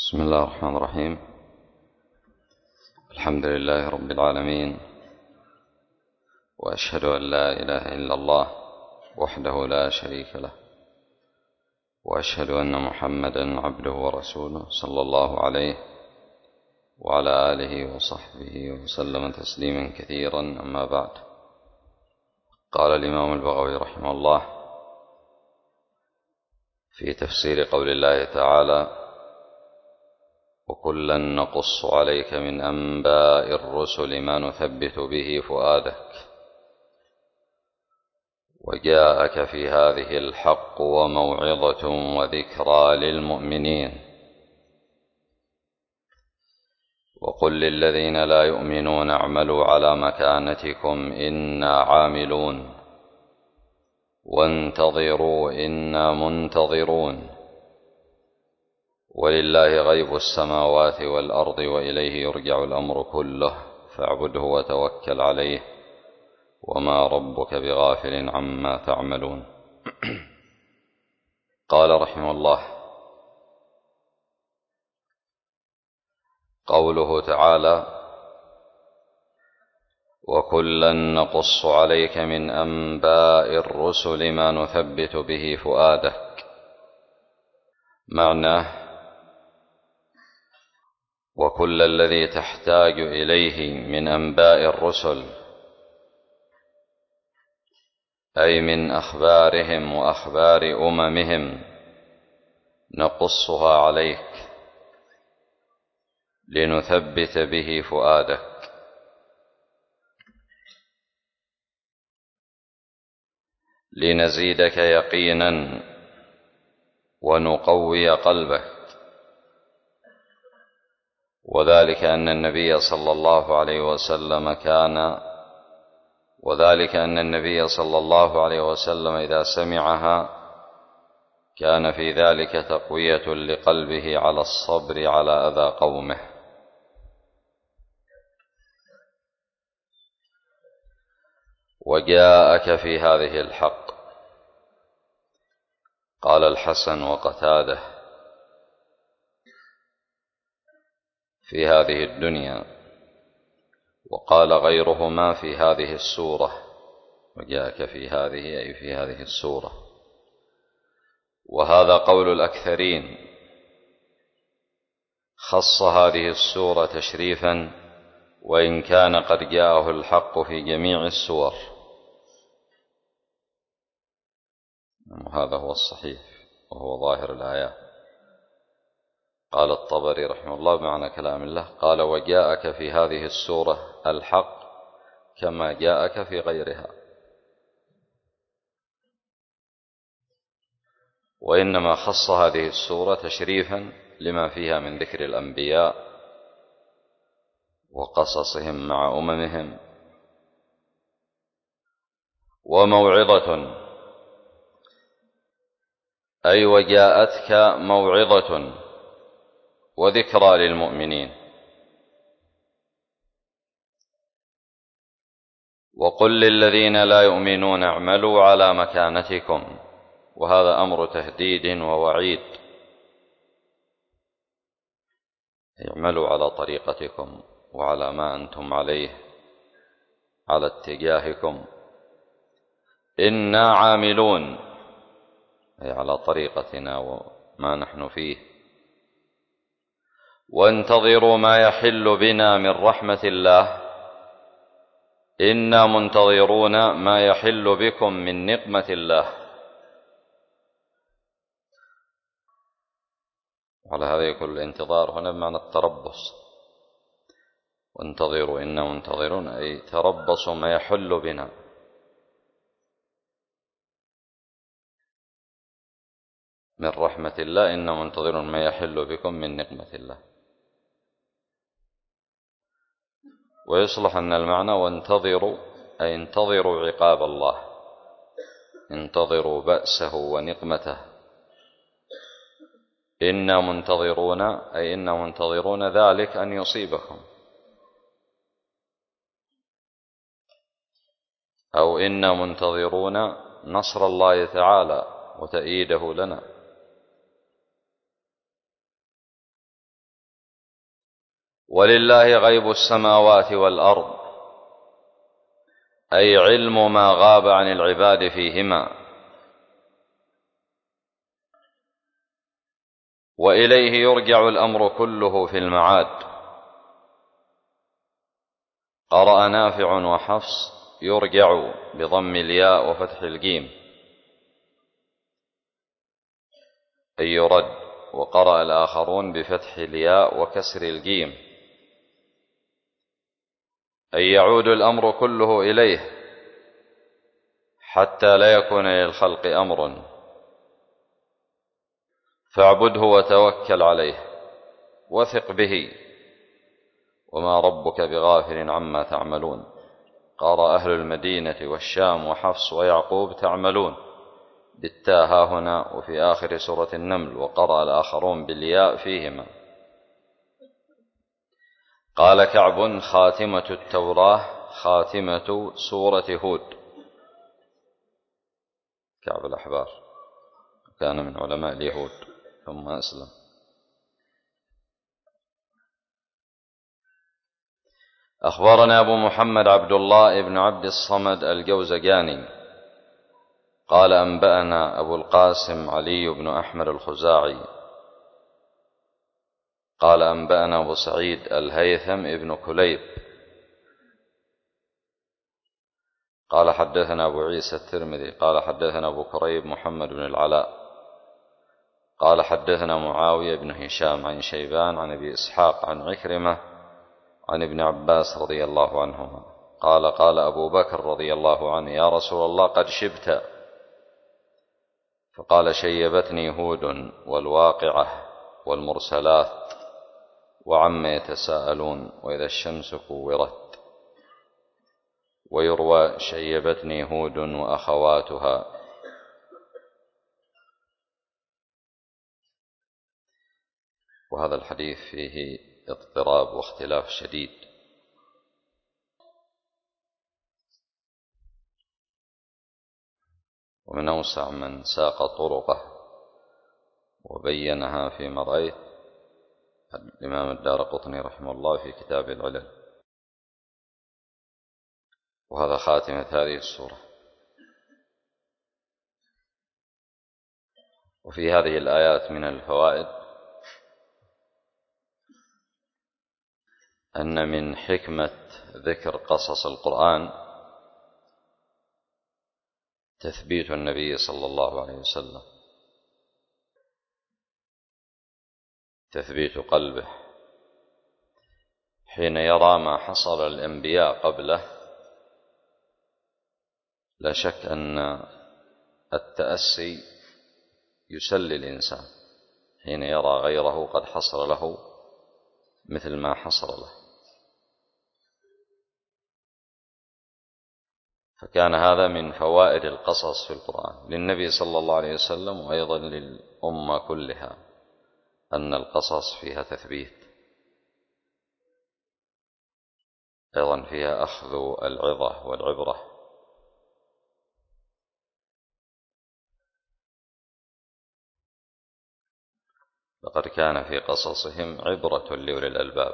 بسم الله الرحمن الرحيم. الحمد لله رب العالمين، وأشهد أن لا إله إلا الله وحده لا شريك له، وأشهد أن محمدا عبده ورسوله صلى الله عليه وعلى آله وصحبه وسلم تسليما كثيرا. أما بعد، قال الإمام البغوي رحمه الله في تفسير قول الله تعالى: وكلا نقص عليك من أنباء الرسل ما نثبت به فؤادك، وجاءك في هذه الحق وموعظة وذكرى للمؤمنين، وقل للذين لا يؤمنون اعملوا على مكانتكم إنا عاملون وانتظروا إنا منتظرون، ولله غيب السماوات والأرض وإليه يرجع الأمر كله فاعبده وتوكل عليه وما ربك بغافل عما تعملون. قال رحمه الله: قوله تعالى: وكلا نقص عليك من أنباء الرسل ما نثبت به فؤادك، معناه وكل الذي تحتاج إليه من أنباء الرسل، أي من أخبارهم وأخبار أممهم، نقصها عليك لنثبت به فؤادك، لنزيدك يقينا ونقوي قلبك. وذلك أن النبي صلى الله عليه وسلم إذا سمعها كان في ذلك تقوية لقلبه على الصبر على أذى قومه. وجاءك في هذه الحق، قال الحسن وقتاده في هذه الدنيا، وقال غيرهما في هذه السورة. وجاءك في هذه أي في هذه السورة، وهذا قول الأكثرين، خص هذه السورة تشريفا وإن كان قد جاءه الحق في جميع السور، وهذا هو الصحيح وهو ظاهر الآيات. قال الطبري رحمه الله بمعنى كلام الله، قال: وجاءك في هذه السورة الحق كما جاءك في غيرها، وإنما خص هذه السورة تشريفا لما فيها من ذكر الأنبياء وقصصهم مع أممهم، وموعظة، أي وجاءتك موعظة وذكرى للمؤمنين. وقل للذين لا يؤمنون اعملوا على مكانتكم، وهذا أمر تهديد ووعيد، اعملوا على طريقتكم وعلى ما أنتم عليه، على اتجاهكم. إنا عاملون، أي على طريقتنا وما نحن فيه. وانتظروا ما يحل بنا من رحمة الله، إنا منتظرون ما يحل بكم من نقمة الله. وعلى هذا يكون الانتظار هنا بمعنى التربص. وانتظروا إنا منتظرون، أي تربصوا ما يحل بنا. من رحمة الله إنا منتظرون ما يحل بكم من نقمة الله. ويصلح أن المعنى وانتظروا أي انتظروا عقاب الله، انتظروا بأسه ونقمته. إنا منتظرون أي إنا منتظرون ذلك أن يصيبكم، أو إنا منتظرون نصر الله تعالى وتأييده لنا. ولله غيب السماوات والأرض، أي علم ما غاب عن العباد فيهما، وإليه يرجع الأمر كله في المعاد. قرأ نافع وحفص يرجع بضم الياء وفتح الجيم أي يرد، وقرأ الآخرون بفتح الياء وكسر الجيم أي يعود الأمر كله إليه حتى لا يكون للخلق أمر، فاعبده وتوكل عليه وثق به، وما ربك بغافل عما تعملون. قرأ أهل المدينة والشام وحفص ويعقوب تعملون بالتاء ها هنا وفي آخر سورة النمل، وقرأ الآخرون بالياء فيهما. قال كعب: خاتمة التوراة خاتمة سورة هود. كعب الأحبار كان من علماء اليهود ثم أسلم. أخبرنا أبو محمد عبد الله بن عبد الصمد الجوزجاني قال أنبأنا أبو القاسم علي بن أحمد الخزاعي قال أنبأنا أبو سعيد الهيثم ابن كليب قال حدثنا أبو عيسى الترمذي قال حدثنا أبو كريب محمد بن العلاء قال حدثنا معاوية بن هشام عن شيبان عن أبي إسحاق عن عكرمة عن ابن عباس رضي الله عنهما قال: قال أبو بكر رضي الله عنه: يا رسول الله قد شبت. فقال: شيبتني هود والواقعة والمرسلات وعما يتساءلون وإذا الشمس كورت. ويروى: شيبتني هود وأخواتها. وهذا الحديث فيه اضطراب واختلاف شديد، ومن أوسع من ساق طرقه وبينها في مرأيه الإمام الدارقطني رحمه الله في كتاب العلل. وهذا خاتمة هذه السورة. وفي هذه الآيات من الفوائد أن من حكمة ذكر قصص القرآن تثبيت النبي صلى الله عليه وسلم، تثبيت قلبه حين يرى ما حصل الأنبياء قبله. لا شك أن التأسي يسلي الإنسان حين يرى غيره قد حصل له مثل ما حصل له. فكان هذا من فوائد القصص في القرآن للنبي صلى الله عليه وسلم وأيضا للأمة كلها، أن القصص فيها تثبيت، أيضا فيها أخذ العظة والعبرة. لقد كان في قصصهم عبرة لأولي الألباب.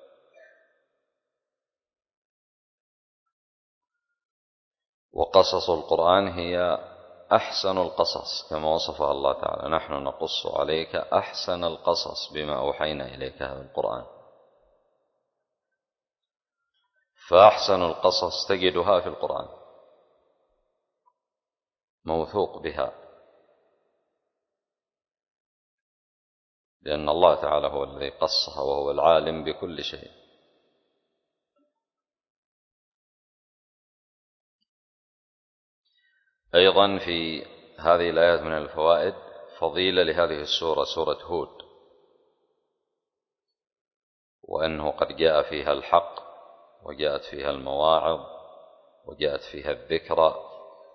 وقصص القرآن هي أحسن القصص كما وصفها الله تعالى: نحن نقص عليك أحسن القصص بما أوحينا إليك هذا القرآن. فأحسن القصص تجدها في القرآن، موثوق بها، لأن الله تعالى هو الذي قصها وهو العالم بكل شيء. أيضا في هذه الآيات من الفوائد فضيلة لهذه السورة، سورة هود، وأنه قد جاء فيها الحق وجاءت فيها المواعظ وجاءت فيها الذكرى،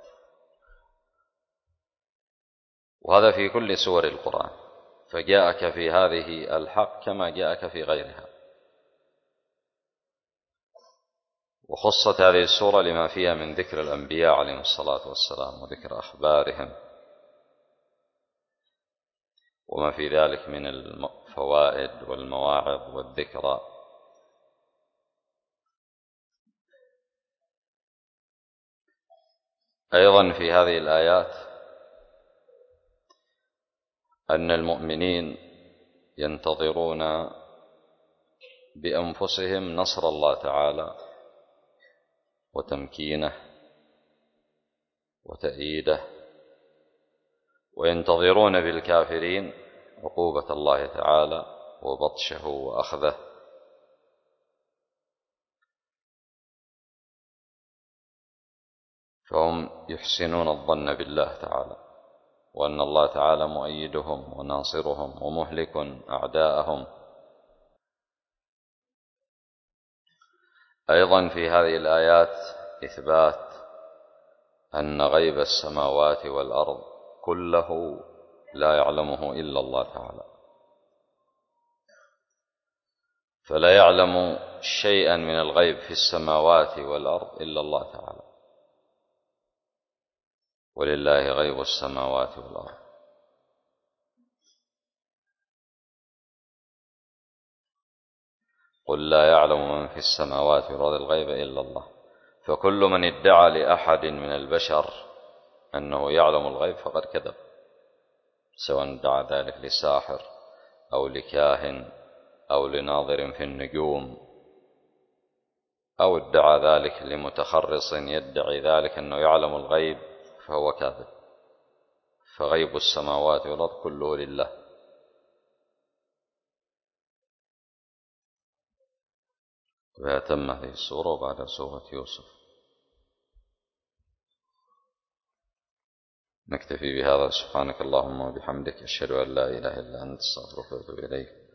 وهذا في كل سور القرآن. فجاءك في هذه الحق كما جاءك في غيرها. وخصت هذه السورة لما فيها من ذكر الأنبياء عليهم الصلاة والسلام وذكر أخبارهم وما في ذلك من الفوائد والمواعظ والذكرى. أيضا في هذه الآيات أن المؤمنين ينتظرون بأنفسهم نصر الله تعالى وتمكينه وتأييده، وينتظرون بالكافرين عقوبة الله تعالى وبطشه وأخذه. فهم يحسنون الظن بالله تعالى وأن الله تعالى مؤيدهم وناصرهم ومهلك أعداءهم. أيضا في هذه الآيات إثبات أن غيب السماوات والأرض كله لا يعلمه إلا الله تعالى، فلا يعلم شيئا من الغيب في السماوات والأرض إلا الله تعالى، ولله غيب السماوات والأرض. قل لا يعلم من في السماوات والأرض الغيب إلا الله. فكل من ادعى لأحد من البشر أنه يعلم الغيب فقد كذب، سواء ادعى ذلك لساحر أو لكاهن أو لناظر في النجوم، أو ادعى ذلك لمتخرص يدعي ذلك أنه يعلم الغيب، فهو كاذب. فغيب السماوات والأرض كله لله. وبها تم هذه السورة وبعد سورة يوسف. نكتفي بهذا. سبحانك اللهم وبحمدك، أشهد أن لا إله إلا أنت، أستغفرك وأتوب إليك.